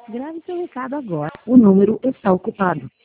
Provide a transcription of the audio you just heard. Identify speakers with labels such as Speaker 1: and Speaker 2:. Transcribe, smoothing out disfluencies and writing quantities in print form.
Speaker 1: Grave seu recado agora. O número está ocupado.